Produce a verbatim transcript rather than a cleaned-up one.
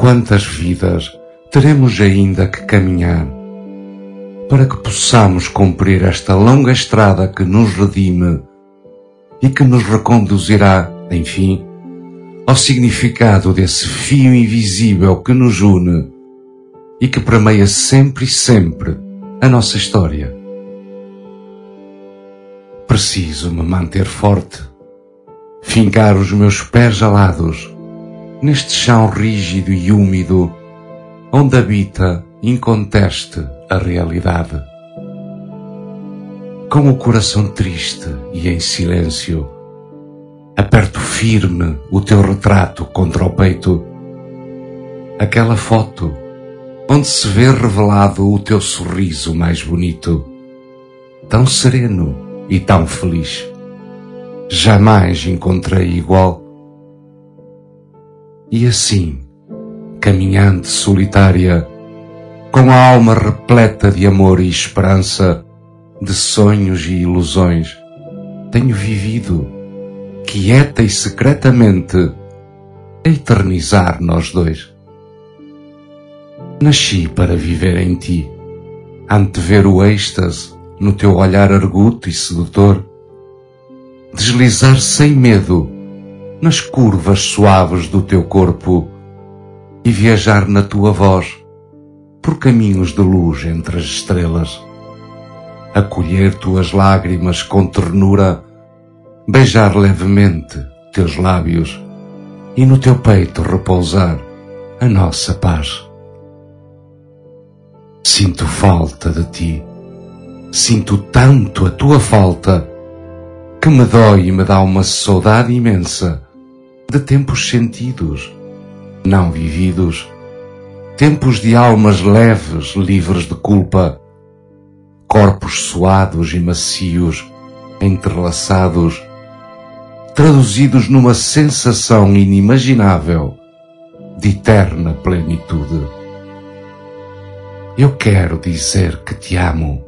quantas vidas teremos ainda que caminhar para que possamos cumprir esta longa estrada que nos redime e que nos reconduzirá, enfim, ao significado desse fio invisível que nos une e que permeia sempre e sempre a nossa história. Preciso me manter forte, fincar os meus pés gelados neste chão rígido e úmido onde habita inconteste a realidade. Com o coração triste e em silêncio, aperto firme o teu retrato contra o peito, aquela foto onde se vê revelado o teu sorriso mais bonito, tão sereno e tão feliz. Jamais encontrei igual. E assim, caminhante solitária, com a alma repleta de amor e esperança, de sonhos e ilusões, tenho vivido, quieta e secretamente, a eternizar nós dois. Nasci para viver em ti, antever o êxtase no teu olhar arguto e sedutor, deslizar sem medo nas curvas suaves do teu corpo e viajar na tua voz por caminhos de luz entre as estrelas, acolher tuas lágrimas com ternura, beijar levemente teus lábios e no teu peito repousar a nossa paz. Sinto falta de ti, sinto tanto a tua falta, que me dói e me dá uma saudade imensa de tempos sentidos, não vividos, tempos de almas leves, livres de culpa, corpos suados e macios, entrelaçados, traduzidos numa sensação inimaginável de eterna plenitude. Eu quero dizer que te amo,